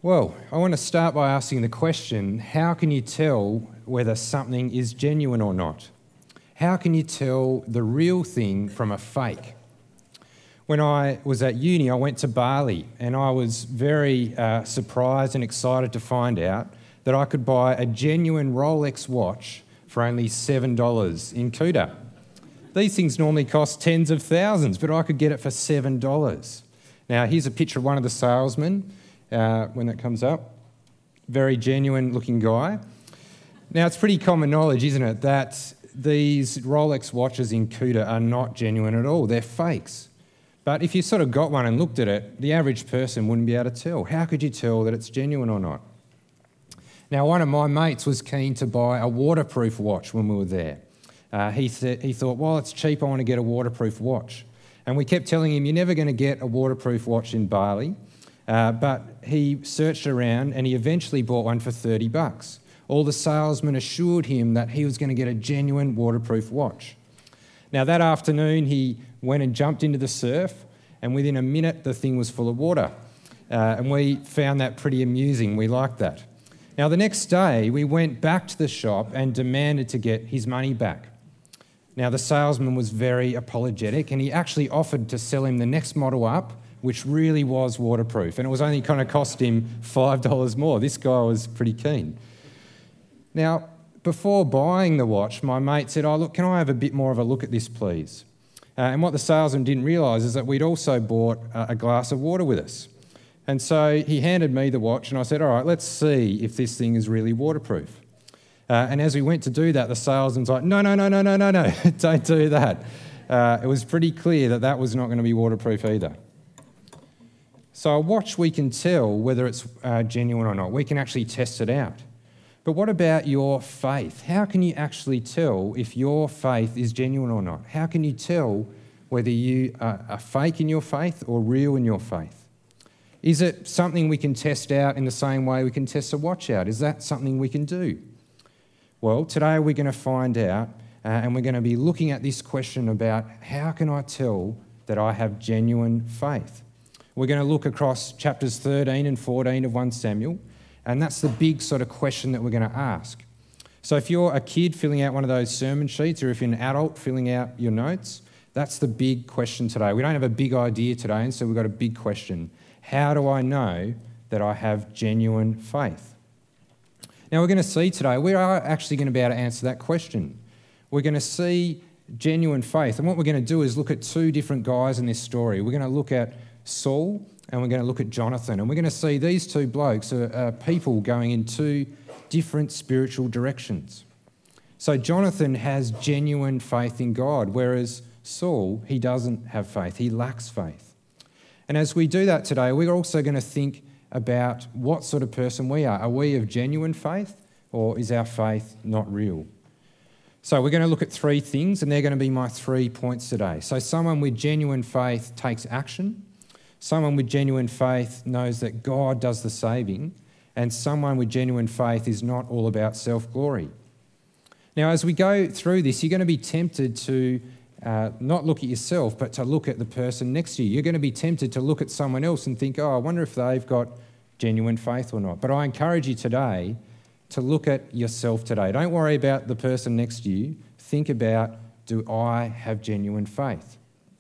Well, I want to start by asking the question, how can you tell whether something is genuine or not? How can you tell the real thing from a fake? When I was at uni, I went to Bali and I was very surprised and excited to find out that I could buy a genuine Rolex watch for only $7 in Kuta. These things normally cost tens of thousands, but I could get it for $7. Now, here's a picture of one of the salesmen when that comes up. Very genuine looking guy. Now, it's pretty common knowledge, isn't it, that these Rolex watches in Kuta are not genuine at all. They're fakes. But if you sort of got one and looked at it, the average person wouldn't be able to tell. How could you tell that it's genuine or not? Now, one of my mates was keen to buy a waterproof watch when we were there. He thought, well, it's cheap, I want to get a waterproof watch. And we kept telling him, you're never going to get a waterproof watch in Bali. But he searched around and he eventually bought one for $30. All the salesmen assured him that he was going to get a genuine waterproof watch. Now, that afternoon, he went and jumped into the surf, and within a minute, the thing was full of water. And we found that pretty amusing. We liked that. Now, the next day, we went back to the shop and demanded to get his money back. Now, the salesman was very apologetic, and he actually offered to sell him the next model up, which really was waterproof, and it was only kind of cost him $5 more. This guy was pretty keen. Now, before buying the watch, my mate said, oh, look, can I have a bit more of a look at this, please? And what the salesman didn't realise is that we'd also bought a glass of water with us. And so he handed me the watch, and I said, all right, let's see if this thing is really waterproof. And as we went to do that, the salesman's like, no, don't do that. It was pretty clear that that was not going to be waterproof either. So a watch, we can tell whether it's genuine or not. We can actually test it out. But what about your faith? How can you actually tell if your faith is genuine or not? How can you tell whether you are fake in your faith or real in your faith? Is it something we can test out in the same way we can test a watch out? Is that something we can do? Well, today we're going to find out, and we're going to be looking at this question about how can I tell that I have genuine faith? We're going to look across chapters 13 and 14 of 1 Samuel, and that's the big sort of question that we're going to ask. So if you're a kid filling out one of those sermon sheets, or if you're an adult filling out your notes, that's the big question today. We don't have a big idea today, and so we've got a big question. How do I know that I have genuine faith? Now we're going to see today, we are actually going to be able to answer that question. We're going to see genuine faith, and what we're going to do is look at two different guys in this story. We're going to look at Saul, and we're going to look at Jonathan, and we're going to see these two blokes are people going in two different spiritual directions. So Jonathan has genuine faith in God, whereas Saul, he doesn't have faith. He lacks faith. And as we do that today, we're also going to think about what sort of person we are. Are we of genuine faith, or is our faith not real? So we're going to look at three things, and they're going to be my 3 points today. So someone with genuine faith takes action. Someone with genuine faith knows that God does the saving, and someone with genuine faith is not all about self-glory. Now, as we go through this, you're going to be tempted to not look at yourself, but to look at the person next to you. You're going to be tempted to look at someone else and think, oh, I wonder if they've got genuine faith or not. But I encourage you today to look at yourself today. Don't worry about the person next to you. Think about, do I have genuine faith?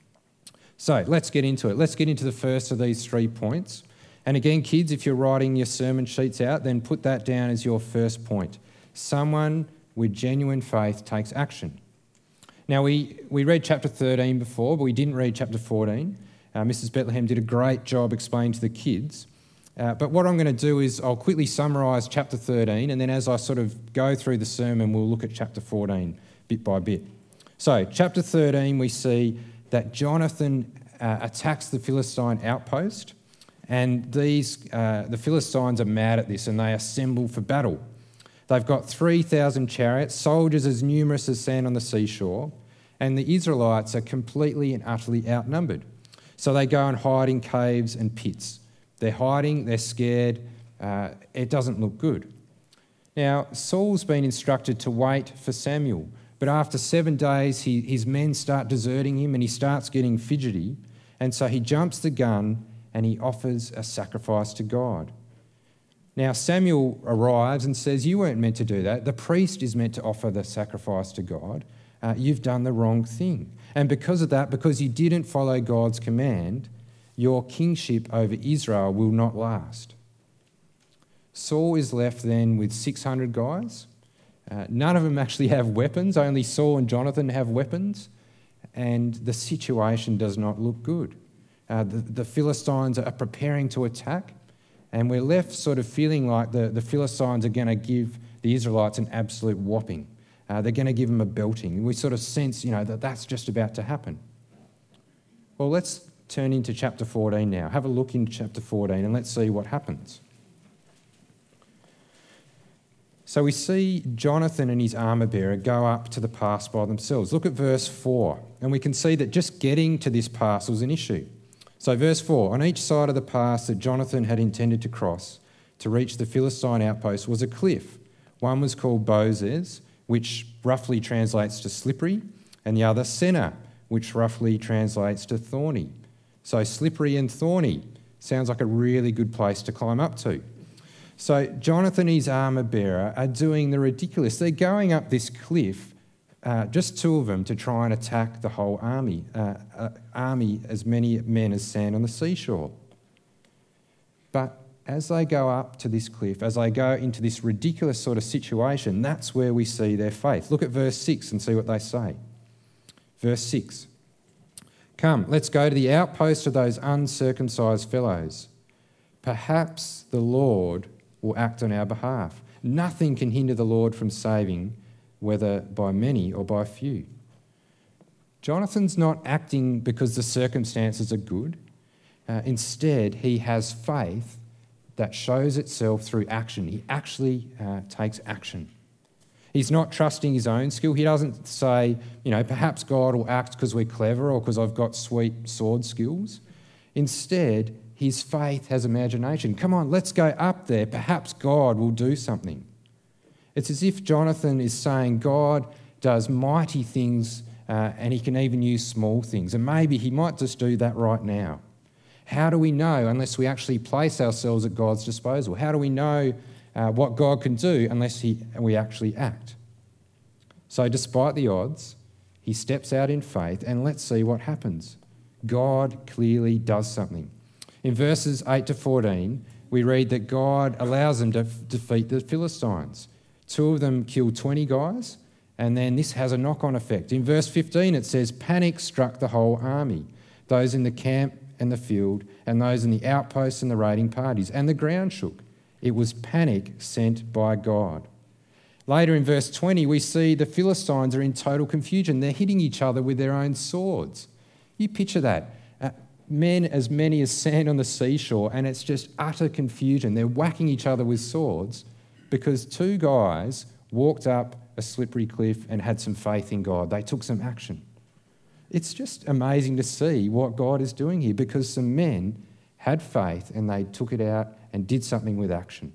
So let's get into it. Let's get into the first of these 3 points. And again, kids, if you're writing your sermon sheets out, then put that down as your first point. Someone with genuine faith takes action. Now, we read chapter 13 before, but we didn't read chapter 14. Mrs. Bethlehem did a great job explaining to the kids. But what I'm going to do is I'll quickly summarise chapter 13, and then as I sort of go through the sermon, we'll look at chapter 14 bit by bit. So, chapter 13, we see that Jonathan attacks the Philistine outpost, and the Philistines are mad at this, and they assemble for battle. They've got 3,000 chariots, soldiers as numerous as sand on the seashore, and the Israelites are completely and utterly outnumbered. So they go and hide in caves and pits. They're hiding, they're scared, it doesn't look good. Now, Saul's been instructed to wait for Samuel, but after 7 days, his men start deserting him and he starts getting fidgety, and so he jumps the gun and he offers a sacrifice to God. Now Samuel arrives and says, you weren't meant to do that. The priest is meant to offer the sacrifice to God. You've done the wrong thing. And because of that, because you didn't follow God's command, your kingship over Israel will not last. Saul is left then with 600 guys. None of them actually have weapons. Only Saul and Jonathan have weapons. And the situation does not look good. The Philistines are preparing to attack. And we're left sort of feeling like the Philistines are going to give the Israelites an absolute whopping. They're going to give them a belting. We sort of sense, that that's just about to happen. Well, let's turn into chapter 14 now. Have a look in chapter 14 and let's see what happens. So we see Jonathan and his armour bearer go up to the pass by themselves. Look at verse 4, and we can see that just getting to this pass was an issue. So verse 4, on each side of the pass that Jonathan had intended to cross to reach the Philistine outpost was a cliff. One was called Bozez, which roughly translates to slippery, and the other Senna, which roughly translates to thorny. So slippery and thorny sounds like a really good place to climb up to. So Jonathan and his armour bearer are doing the ridiculous. They're going up this cliff, just two of them, to try and attack the whole army, as many men as sand on the seashore. But as they go up to this cliff, as they go into this ridiculous sort of situation, that's where we see their faith. Look at verse 6 and see what they say. Verse 6, come, let's go to the outpost of those uncircumcised fellows. Perhaps the Lord will act on our behalf. Nothing can hinder the Lord from saving, whether by many or by few. Jonathan's not acting because the circumstances are good. Instead, he has faith that shows itself through action. He actually takes action. He's not trusting his own skill. He doesn't say, perhaps God will act because we're clever or because I've got sweet sword skills. Instead, his faith has imagination. Come on, let's go up there. Perhaps God will do something. It's as if Jonathan is saying God does mighty things and he can even use small things. And maybe he might just do that right now. How do we know unless we actually place ourselves at God's disposal? How do we know what God can do unless we actually act? So despite the odds, he steps out in faith and let's see what happens. God clearly does something. In verses 8 to 14, we read that God allows them to defeat the Philistines. Two of them kill 20 guys, and then this has a knock-on effect. In verse 15, it says, panic struck the whole army, those in the camp and the field, and those in the outposts and the raiding parties, and the ground shook. It was panic sent by God. Later in verse 20, we see the Philistines are in total confusion. They're hitting each other with their own swords. You picture that. Men as many as sand on the seashore, and it's just utter confusion. They're whacking each other with swords because two guys walked up a slippery cliff and had some faith in God. They took some action. It's just amazing to see what God is doing here because some men had faith and they took it out and did something with action.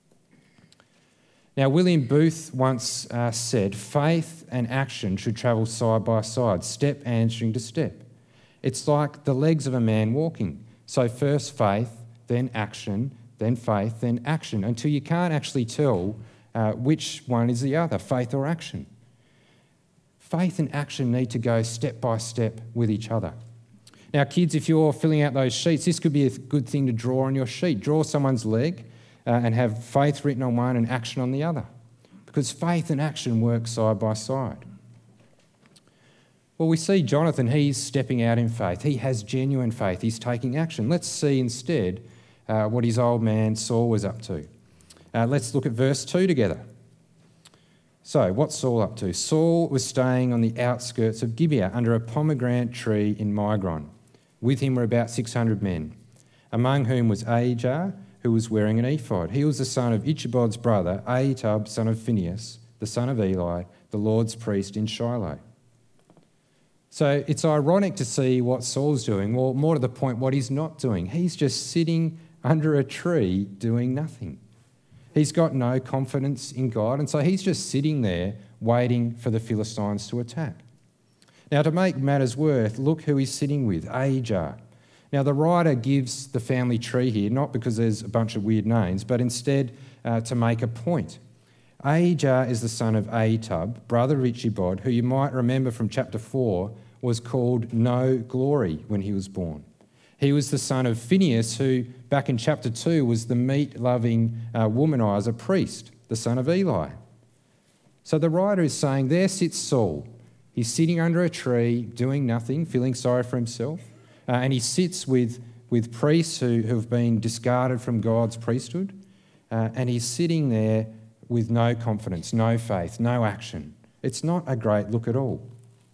Now, William Booth once said, faith and action should travel side by side, step answering to step. It's like the legs of a man walking. So first faith, then action, then faith, then action, until you can't actually tell which one is the other, faith or action. Faith and action need to go step by step with each other. Now, kids, if you're filling out those sheets, this could be a good thing to draw on your sheet. Draw someone's leg and have faith written on one and action on the other, because faith and action work side by side. Well, we see Jonathan, he's stepping out in faith. He has genuine faith. He's taking action. Let's see instead what his old man Saul was up to. Let's look at verse 2 together. So, what's Saul up to? Saul was staying on the outskirts of Gibeah under a pomegranate tree in Migron. With him were about 600 men, among whom was Ahijah, who was wearing an ephod. He was the son of Ichabod's brother, Ahitub, son of Phinehas, the son of Eli, the Lord's priest in Shiloh. So it's ironic to see what Saul's doing, or more to the point, what he's not doing. He's just sitting under a tree doing nothing. He's got no confidence in God, and so he's just sitting there waiting for the Philistines to attack. Now, to make matters worse, look who he's sitting with, Ahijah. Now, the writer gives the family tree here, not because there's a bunch of weird names, but instead to make a point. Ahijah is the son of Ahitub, brother of Ichabod, who you might remember from chapter 4 was called No Glory when he was born. He was the son of Phinehas, who back in chapter 2 was the meat-loving womanizer priest, the son of Eli. So the writer is saying, there sits Saul. He's sitting under a tree, doing nothing, feeling sorry for himself. And he sits with priests who have been discarded from God's priesthood. And he's sitting there with no confidence, no faith, no action. It's not a great look at all.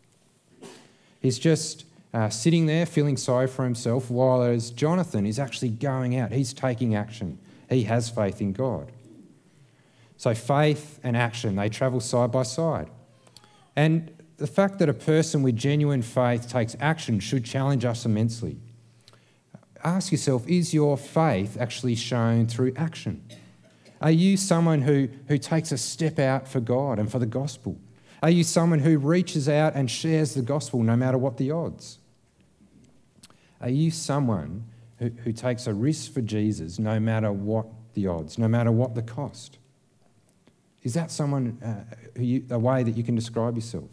He's just sitting there feeling sorry for himself, while as Jonathan is actually going out. He's taking action. He has faith in God. So faith and action, they travel side by side. And the fact that a person with genuine faith takes action should challenge us immensely. Ask yourself, is your faith actually shown through action? Are you someone who takes a step out for God and for the gospel? Are you someone who reaches out and shares the gospel no matter what the odds? Are you someone who takes a risk for Jesus no matter what the odds, no matter what the cost? Is that someone, a way that you can describe yourself?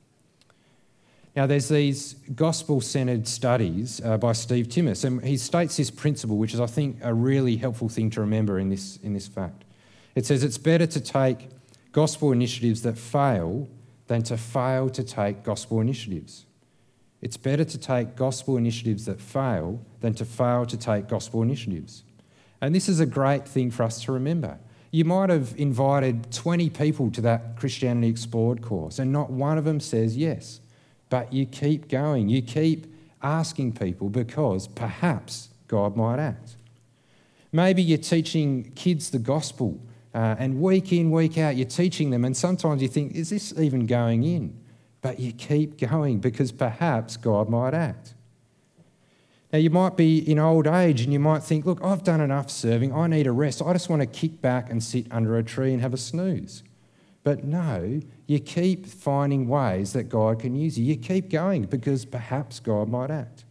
Now, there's these gospel-centred studies by Steve Timmis, and he states this principle, which is, I think, a really helpful thing to remember in this fact. It says it's better to take gospel initiatives that fail than to fail to take gospel initiatives. It's better to take gospel initiatives that fail than to fail to take gospel initiatives. And this is a great thing for us to remember. You might have invited 20 people to that Christianity Explored course, and not one of them says yes. But you keep going. You keep asking people because perhaps God might act. Maybe you're teaching kids the gospel and week in, week out, you're teaching them, and sometimes you think, is this even going in? But you keep going because perhaps God might act. Now, you might be in old age and you might think, look, I've done enough serving. I need a rest. I just want to kick back and sit under a tree and have a snooze. But no, you keep finding ways that God can use you. You keep going because perhaps God might act.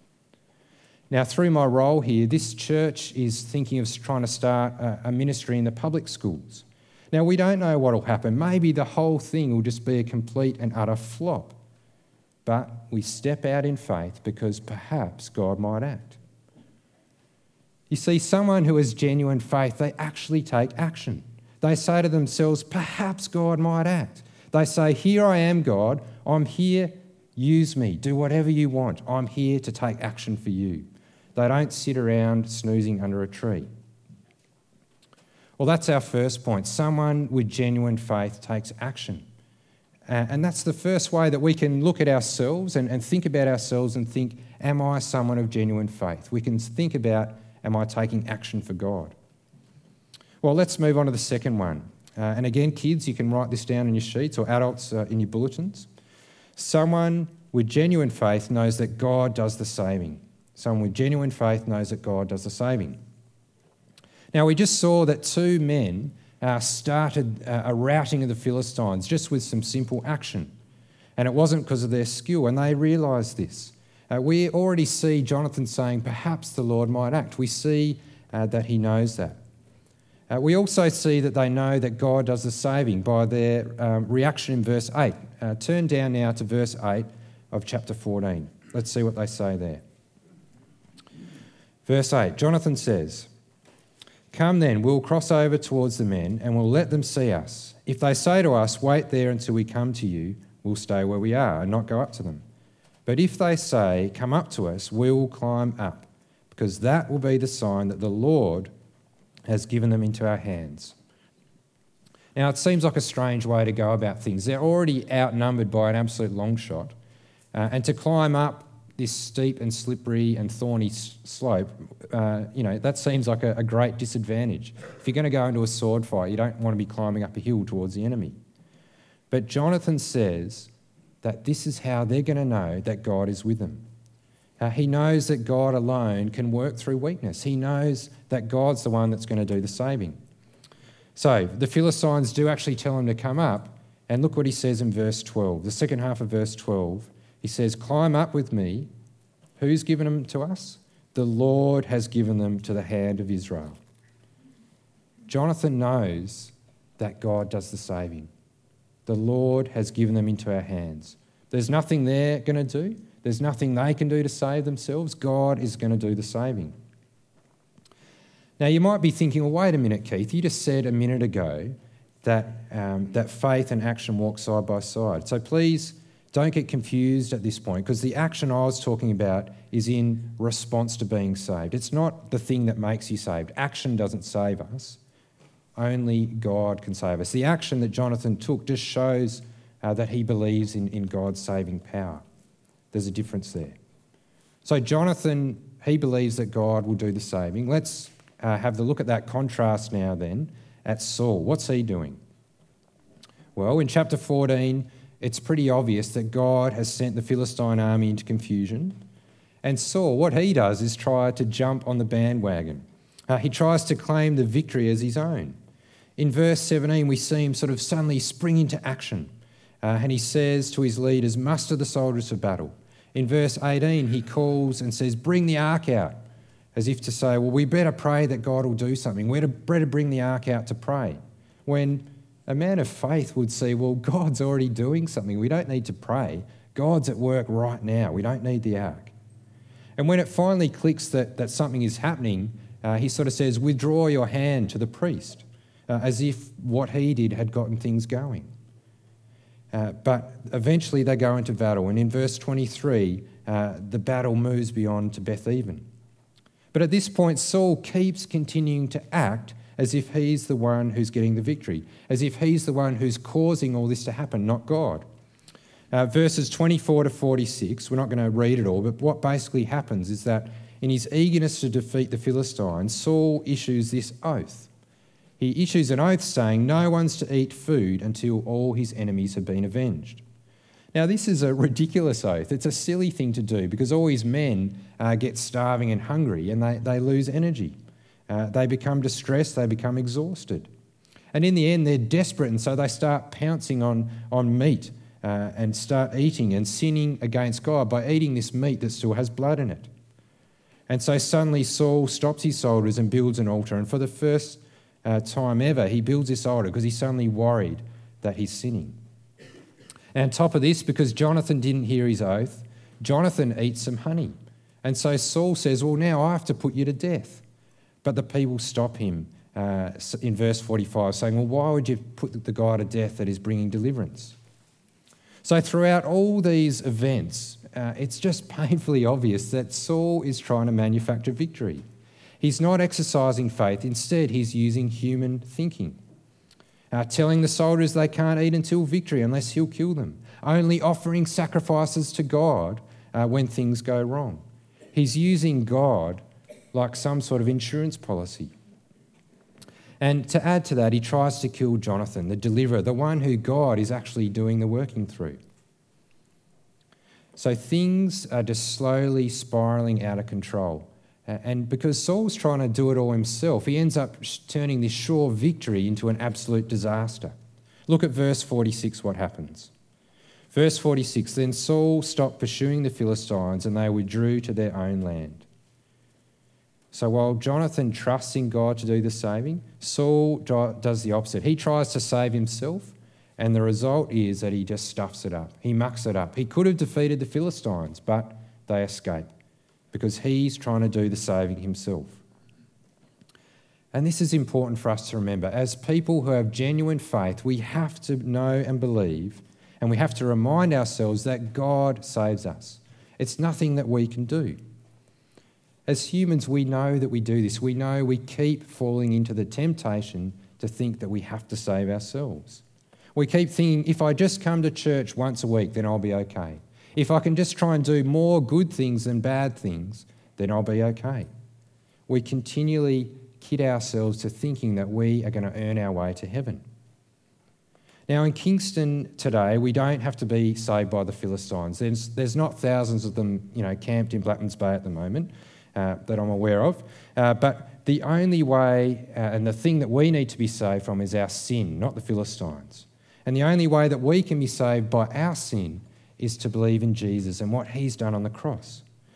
Now, through my role here, this church is thinking of trying to start a ministry in the public schools. Now, we don't know what will happen. Maybe the whole thing will just be a complete and utter flop. But we step out in faith because perhaps God might act. You see, someone who has genuine faith, they actually take action. They say to themselves, perhaps God might act. They say, here I am, God. I'm here. Use me. Do whatever you want. I'm here to take action for you. They don't sit around snoozing under a tree. Well, that's our first point. Someone with genuine faith takes action. And that's the first way that we can look at ourselves and think about ourselves and think, am I someone of genuine faith? We can think about, am I taking action for God? Well, let's move on to the second one. And again, kids, you can write this down in your sheets, or adults in your bulletins. Someone with genuine faith knows that God does the saving. Someone with genuine faith knows that God does the saving. Now, we just saw that two men started a routing of the Philistines just with some simple action. And it wasn't because of their skill, and they realised this. We already see Jonathan saying, perhaps the Lord might act. We see that he knows that. We also see that they know that God does the saving by their reaction in verse 8. Turn down now to verse 8 of chapter 14. Let's see what they say there. Verse 8, Jonathan says, come then, we'll cross over towards the men and we'll let them see us. If they say to us, wait there until we come to you, we'll stay where we are and not go up to them. But if they say, come up to us, we will climb up, because that will be the sign that the Lord has given them into our hands. Now, it seems like a strange way to go about things. They're already outnumbered by an absolute long shot. And to climb up this steep and slippery and thorny slope, that seems like a great disadvantage. If you're going to go into a sword fight, you don't want to be climbing up a hill towards the enemy. But Jonathan says that this is how they're going to know that God is with them. He knows that God alone can work through weakness. He knows that God's the one that's going to do the saving. So the Philistines do actually tell him to come up, and look what he says in verse 12. The second half of verse 12, he says, climb up with me. Who's given them to us? The Lord has given them to the hand of Israel. Jonathan knows that God does the saving. The Lord has given them into our hands. There's nothing they're going to do. There's nothing they can do to save themselves. God is going to do the saving. Now, you might be thinking, well, wait a minute, Keith. You just said a minute ago that faith and action walk side by side. So please don't get confused at this point, because the action I was talking about is in response to being saved. It's not the thing that makes you saved. Action doesn't save us. Only God can save us. The action that Jonathan took just shows that he believes in God's saving power. There's a difference there. So Jonathan, he believes that God will do the saving. Let's have the look at that contrast now then at Saul. What's he doing? Well, in chapter 14, it's pretty obvious that God has sent the Philistine army into confusion. And Saul, what he does is try to jump on the bandwagon. He tries to claim the victory as his own. In verse 17, we see him sort of suddenly spring into action. And he says to his leaders, muster the soldiers for battle. In verse 18, he calls and says, bring the ark out, as if to say, well, we better pray that God will do something. We're better bring the ark out to pray. When a man of faith would see, well, God's already doing something. We don't need to pray. God's at work right now. We don't need the ark. And when it finally clicks that something is happening, he sort of says, withdraw your hand to the priest, as if what he did had gotten things going. But eventually they go into battle, and in verse 23, the battle moves beyond to Beth-Aven. But at this point, Saul keeps continuing to act as if he's the one who's getting the victory, as if he's the one who's causing all this to happen, not God. Verses 24 to 46, we're not going to read it all, but what basically happens is that in his eagerness to defeat the Philistines, Saul issues this oath. He issues an oath saying, no one's to eat food until all his enemies have been avenged. Now, this is a ridiculous oath. It's a silly thing to do because all his men get starving and hungry and they lose energy. They become distressed, they become exhausted. And in the end, they're desperate, and so they start pouncing on meat and start eating and sinning against God by eating this meat that still has blood in it. And so suddenly Saul stops his soldiers and builds an altar, and for the first time ever, he builds this altar because he's suddenly worried that he's sinning. And on top of this, because Jonathan didn't hear his oath, Jonathan eats some honey. And so Saul says, well, now I have to put you to death. But the people stop him in verse 45, saying, well, why would you put the guy to death that is bringing deliverance? So throughout all these events, it's just painfully obvious that Saul is trying to manufacture victory. He's not exercising faith. Instead, he's using human thinking. Telling the soldiers they can't eat until victory unless he'll kill them. Only offering sacrifices to God when things go wrong. He's using God like some sort of insurance policy. And to add to that, he tries to kill Jonathan, the deliverer, the one who God is actually doing the working through. So things are just slowly spiralling out of control. And because Saul's trying to do it all himself, he ends up turning this sure victory into an absolute disaster. Look at verse 46, what happens. Verse 46, then Saul stopped pursuing the Philistines and they withdrew to their own land. So while Jonathan trusts in God to do the saving, Saul does the opposite. He tries to save himself, and the result is that he just stuffs it up. He mucks it up. He could have defeated the Philistines, but they escape because he's trying to do the saving himself. And this is important for us to remember. As people who have genuine faith, we have to know and believe, and we have to remind ourselves that God saves us. It's nothing that we can do. As humans, we know that we do this. We know we keep falling into the temptation to think that we have to save ourselves. We keep thinking, if I just come to church once a week, then I'll be okay. If I can just try and do more good things than bad things, then I'll be okay. We continually kid ourselves to thinking that we are going to earn our way to heaven. Now, in Kingston today, we don't have to be saved by the Philistines. There's not thousands of them, camped in Blackmans Bay at the moment. That I'm aware of. But the only way and the thing that we need to be saved from is our sin, not the Philistines. And the only way that we can be saved by our sin is to believe in Jesus and what he's done on the cross.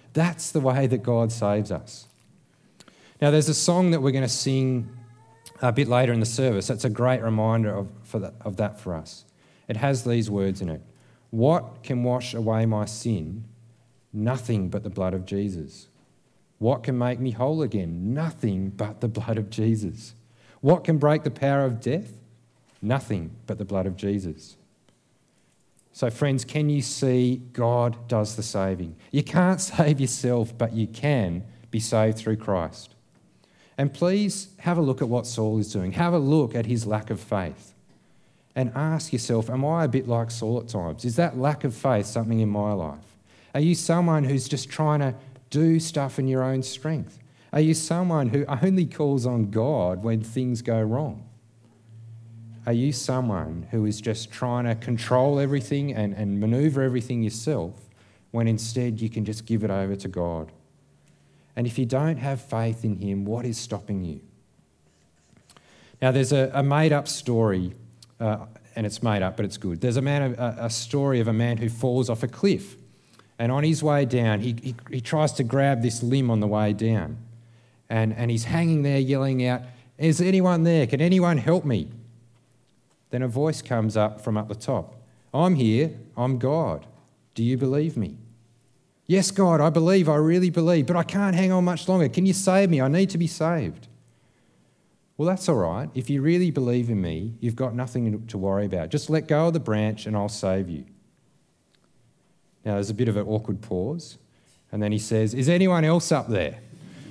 That's the way that God saves us. Now, there's a song that we're going to sing a bit later in the service. That's a great reminder of that for us. It has these words in it. What can wash away my sin? Nothing but the blood of Jesus. What can make me whole again? Nothing but the blood of Jesus. What can break the power of death? Nothing but the blood of Jesus. So friends, can you see God does the saving? You can't save yourself, but you can be saved through Christ. And please have a look at what Saul is doing. Have a look at his lack of faith. And ask yourself, am I a bit like Saul at times? Is that lack of faith something in my life? Are you someone who's just trying to do stuff in your own strength? Are you someone who only calls on God when things go wrong? Are you someone who is just trying to control everything and maneuver everything yourself when instead you can just give it over to God? And if you don't have faith in him, what is stopping you? Now, there's a made-up story, and it's made up, but it's good. There's a story of a man who falls off a cliff, and on his way down, he tries to grab this limb on the way down, and he's hanging there yelling out, "Is anyone there? Can anyone help me?" Then a voice comes up from up the top. "I'm here. I'm God. Do you believe me?" "Yes, God, I believe. I really believe, but I can't hang on much longer. Can you save me? I need to be saved." "Well, that's all right. If you really believe in me, you've got nothing to worry about. Just let go of the branch and I'll save you." Now, there's a bit of an awkward pause, and then he says, "Is anyone else up there?"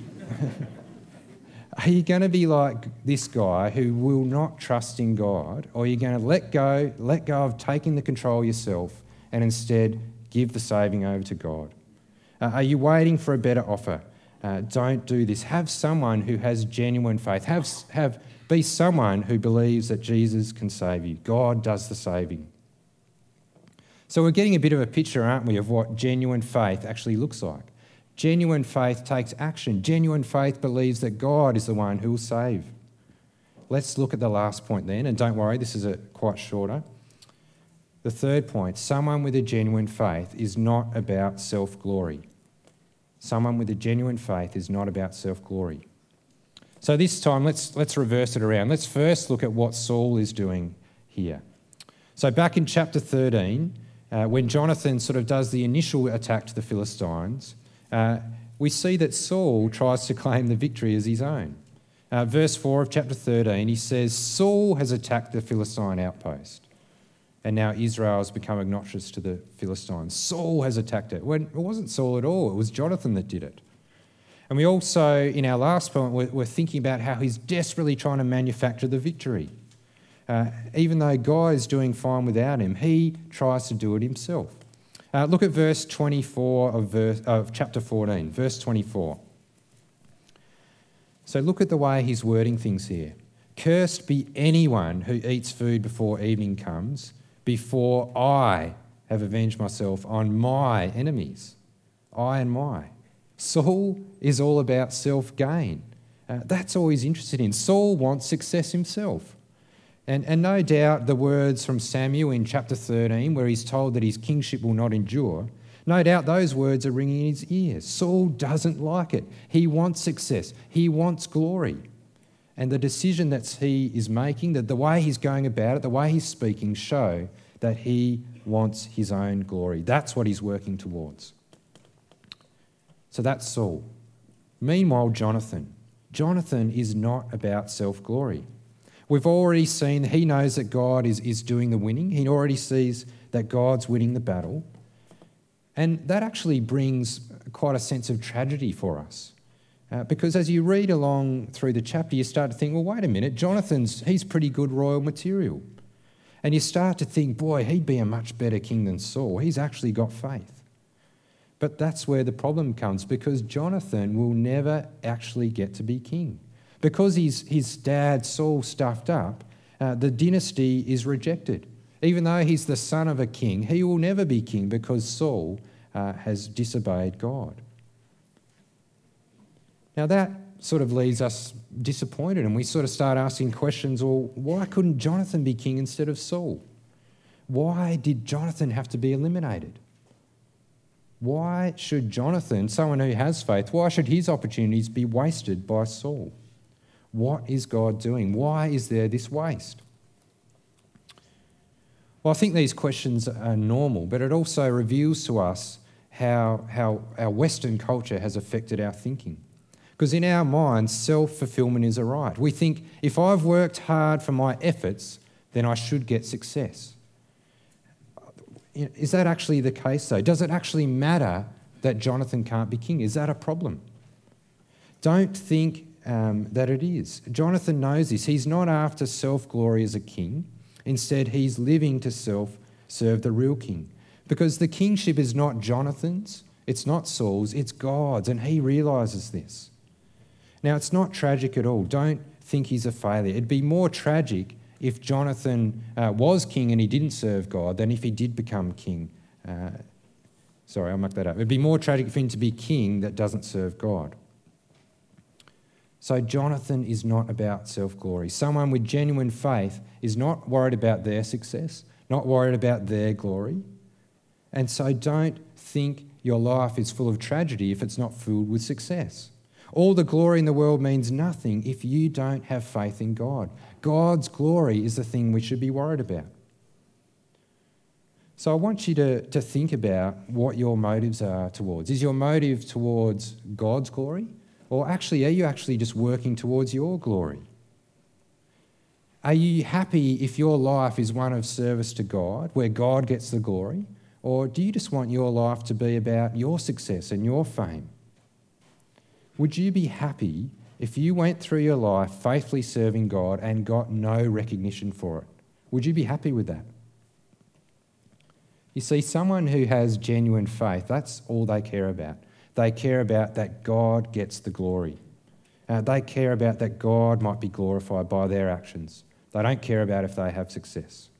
Are you going to be like this guy who will not trust in God, or are you going to let go of taking the control yourself and instead give the saving over to God? Are you waiting for a better offer? Don't do this. Have someone who has genuine faith. Be someone who believes that Jesus can save you. God does the saving. So we're getting a bit of a picture, aren't we, of what genuine faith actually looks like. Genuine faith takes action. Genuine faith believes that God is the one who will save. Let's look at the last point then, and don't worry, this is quite shorter. The third point, someone with a genuine faith is not about self-glory. Someone with a genuine faith is not about self-glory. So this time, let's reverse it around. Let's first look at what Saul is doing here. So back in chapter 13, when Jonathan sort of does the initial attack to the Philistines, we see that Saul tries to claim the victory as his own. Verse 4 of chapter 13, he says, "Saul has attacked the Philistine outpost, and now Israel has become obnoxious to the Philistines." Saul has attacked it. When it wasn't Saul at all, it was Jonathan that did it. And we also, in our last point, we're thinking about how he's desperately trying to manufacture the victory. Even though God is doing fine without him, he tries to do it himself. Look at verse 24 of chapter 14, verse 24. So look at the way he's wording things here. "Cursed be anyone who eats food before evening comes, before I have avenged myself on my enemies." I and my. Saul is all about self-gain. That's all he's interested in. Saul wants success himself. And no doubt the words from Samuel in chapter 13, where he's told that his kingship will not endure, no doubt those words are ringing in his ears. Saul doesn't like it. He wants success. He wants glory. And the decision that he is making, that the way he's going about it, the way he's speaking, show that he wants his own glory. That's what he's working towards. So that's Saul. Meanwhile, Jonathan. Jonathan is not about self-glory. We've already seen he knows that God is doing the winning. He already sees that God's winning the battle. And that actually brings quite a sense of tragedy for us. Because as you read along through the chapter, you start to think, well, wait a minute, he's pretty good royal material. And you start to think, boy, he'd be a much better king than Saul. He's actually got faith. But that's where the problem comes, because Jonathan will never actually get to be king. Because his dad Saul stuffed up, the dynasty is rejected. Even though he's the son of a king, he will never be king because Saul has disobeyed God. Now that sort of leaves us disappointed, and we sort of start asking questions, well, why couldn't Jonathan be king instead of Saul? Why did Jonathan have to be eliminated? Why should Jonathan, someone who has faith, why should his opportunities be wasted by Saul? What is God doing? Why is there this waste? Well, I think these questions are normal, but it also reveals to us how our Western culture has affected our thinking. Because in our minds, self-fulfillment is a right. We think if I've worked hard for my efforts, then I should get success. Is that actually the case, though? Does it actually matter that Jonathan can't be king? Is that a problem? Don't think that it is. Jonathan knows this. He's not after self-glory as a king. Instead, he's living to serve the real king. Because the kingship is not Jonathan's, it's not Saul's, it's God's, and he realises this. Now, it's not tragic at all. Don't think he's a failure. It'd be more tragic if Jonathan was king and he didn't serve God than if he did become king. Sorry, I'll muck that up. It'd be more tragic for him to be king that doesn't serve God. So Jonathan is not about self-glory. Someone with genuine faith is not worried about their success, not worried about their glory. And so don't think your life is full of tragedy if it's not filled with success. All the glory in the world means nothing if you don't have faith in God. God's glory is the thing we should be worried about. So I want you to think about what your motives are towards. Is your motive towards God's glory? Or actually, are you actually just working towards your glory? Are you happy if your life is one of service to God, where God gets the glory? Or do you just want your life to be about your success and your fame? Would you be happy if you went through your life faithfully serving God and got no recognition for it? Would you be happy with that? You see, someone who has genuine faith, that's all they care about. They care about that God gets the glory. They care about that God might be glorified by their actions. They don't care about if they have success.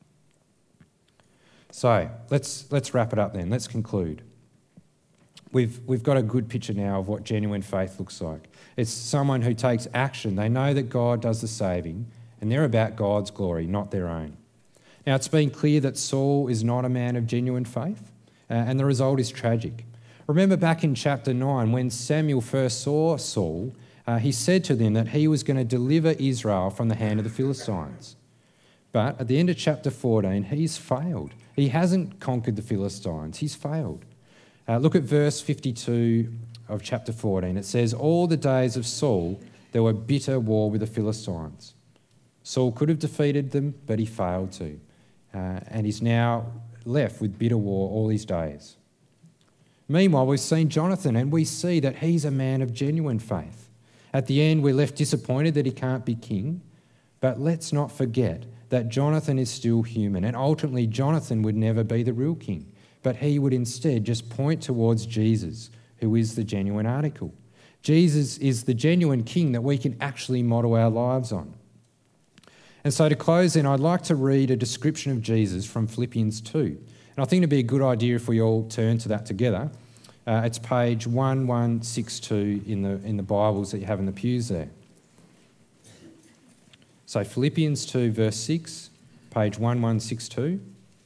So let's wrap it up then. Let's conclude. We've got a good picture now of what genuine faith looks like. It's someone who takes action. They know that God does the saving, and they're about God's glory, not their own. Now, it's been clear that Saul is not a man of genuine faith, and the result is tragic. Remember back in chapter 9, when Samuel first saw Saul, he said to them that he was going to deliver Israel from the hand of the Philistines. But at the end of chapter 14, he's failed. He hasn't conquered the Philistines. He's failed. Look at verse 52 of chapter 14. It says, "All the days of Saul, there were bitter war with the Philistines." Saul could have defeated them, but he failed to. And he's now left with bitter war all his days. Meanwhile, we've seen Jonathan, and we see that he's a man of genuine faith. At the end, we're left disappointed that he can't be king, but let's not forget that Jonathan is still human, and ultimately Jonathan would never be the real king, but he would instead just point towards Jesus, who is the genuine article. Jesus is the genuine king that we can actually model our lives on. And so to close then, I'd like to read a description of Jesus from Philippians 2. And I think it'd be a good idea if we all turn to that together. It's page 1162 in the Bibles that you have in the pews there. So Philippians 2 verse 6, page 1162.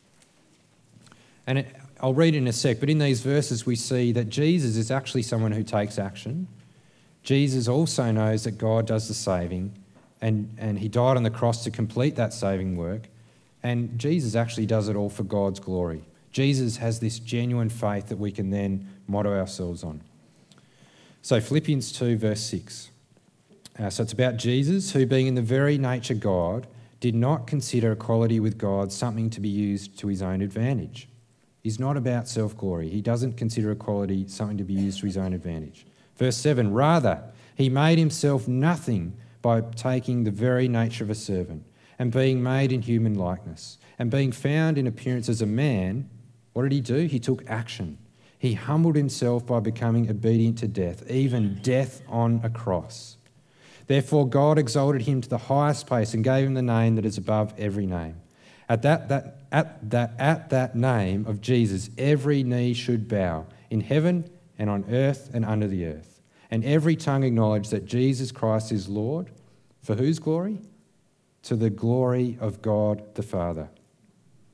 And I'll read it in a sec, but in these verses we see that Jesus is actually someone who takes action. Jesus also knows that God does the saving, and he died on the cross to complete that saving work. And Jesus actually does it all for God's glory. Jesus has this genuine faith that we can then model ourselves on. So Philippians 2 verse 6. So it's about Jesus, who being in the very nature God, did not consider equality with God something to be used to his own advantage. He's not about self-glory. He doesn't consider equality something to be used to his own advantage. Verse 7, rather, he made himself nothing by taking the very nature of a servant and being made in human likeness. And being found in appearance as a man, what did he do? He took action. He humbled himself by becoming obedient to death, even death on a cross. Therefore God exalted him to the highest place and gave him the name that is above every name. At that name of Jesus, every knee should bow in heaven and on earth and under the earth, and every tongue acknowledge that Jesus Christ is Lord. For whose glory? To the glory of God the Father.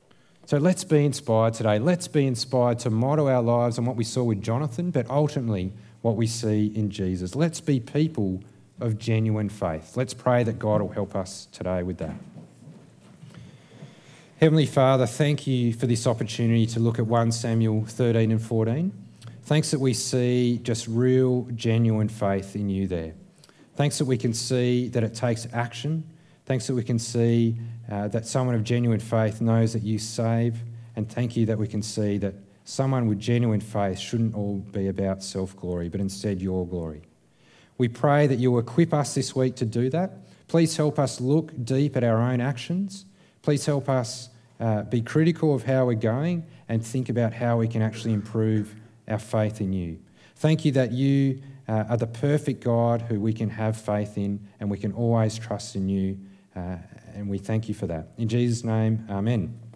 So let's be inspired today. Let's be inspired to model our lives on what we saw with Jonathan, but ultimately what we see in Jesus. Let's be people of genuine faith. Let's pray that God will help us today with that. Heavenly Father, thank you for this opportunity to look at 1 Samuel 13 and 14. Thanks that we see just real, genuine faith in you there. Thanks that we can see that it takes action. Thanks that we can see that someone of genuine faith knows that you save. And thank you that we can see that someone with genuine faith shouldn't all be about self-glory, but instead your glory. We pray that you'll equip us this week to do that. Please help us look deep at our own actions. Please help us be critical of how we're going and think about how we can actually improve our faith in you. Thank you that you are the perfect God who we can have faith in, and we can always trust in you, and we thank you for that. In Jesus' name, amen.